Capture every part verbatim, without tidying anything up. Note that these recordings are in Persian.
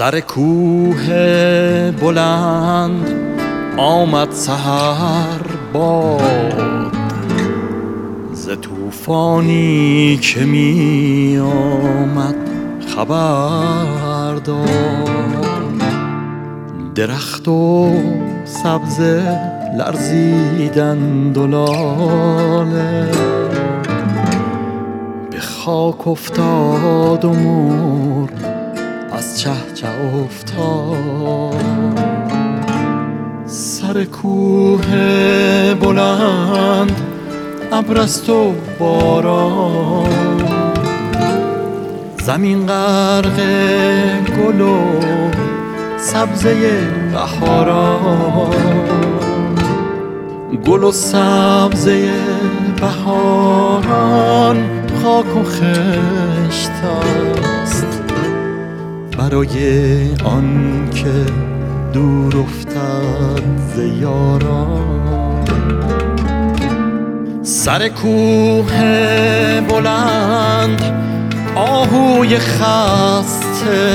سر کوه بلند آمد سحر باد، ز طوفانی که می آمد خبر داد. درخت و سبزه لرزیدند و لاله، به خاک افتاد و مرغ از چه چه افتاد. سر کوه بلند ابر است و باران، زمین غرق گل و سبزه بهاران. گل و سبزه بهاران خاک و خشت است، برای آن که دور افتد ز یاران. سر کوه بلند آهوی خسته،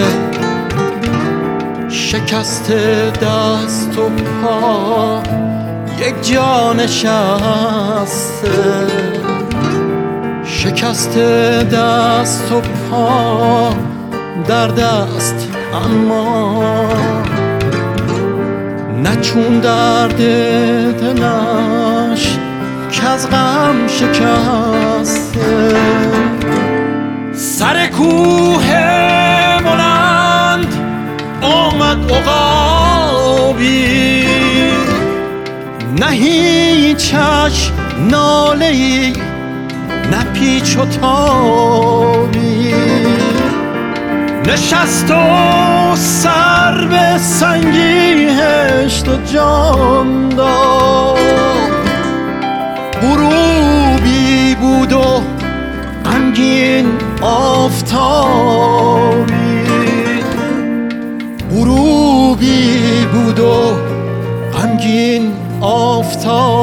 شکسته دست و پا یک جا نشسته. شکسته دست و پا در دست اما نچون درد دلش که از غم شکسته. سر کوه بلند آمد عقابی، نه هیچش ناله‌ای نه پیچ و تابی. نشست و سر به سنگی هشت و جان داد. غروبی بود و غمگین آفتابی، غروبی بود و غمگین آفتابی.